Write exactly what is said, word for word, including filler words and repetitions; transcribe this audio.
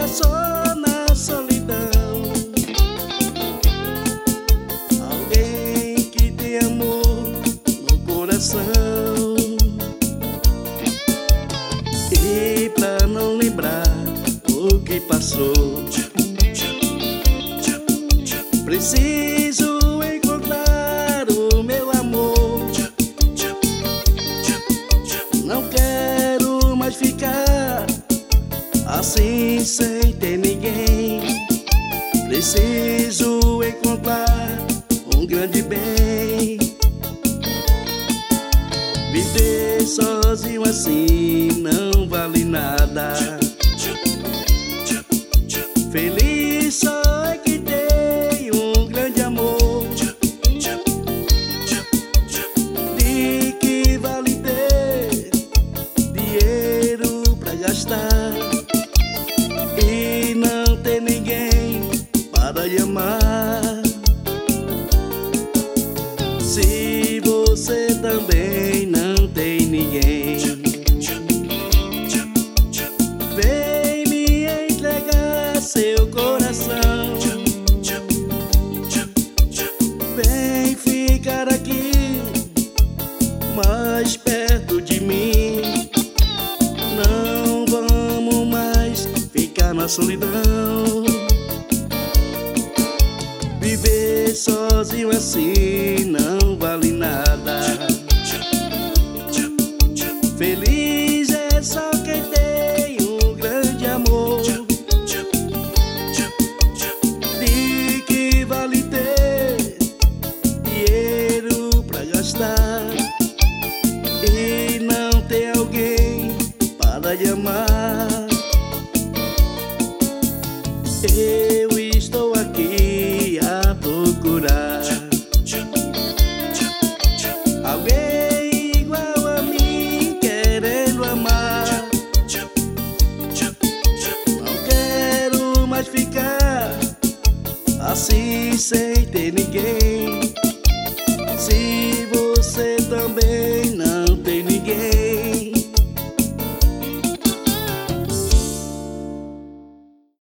só na solidão. Alguém que tem amor no coração. E pra não lembrar o que passou, preciso encontrar o meu amor. Não quero mais ficar assim sem ter ninguém. Preciso encontrar um grande bem. Viver sozinho assim não vale nada. Feliz só é que tem um grande amor. De que vale ter dinheiro pra gastar e não ter ninguém para lhe amar? Se você também não tem ninguém, vem me entregar seu coração. Vem ficar aqui mais perto de mim. Não vamos mais ficar na solidão. Viver sozinho assim não vale nada. Feliz é só quem tem um grande amor. De que vale ter dinheiro pra gastar e não ter alguém para lhe amar? Eu estou aqui a procurar alguém igual a mim, querendo amar. Não quero mais ficar assim sem ter ninguém.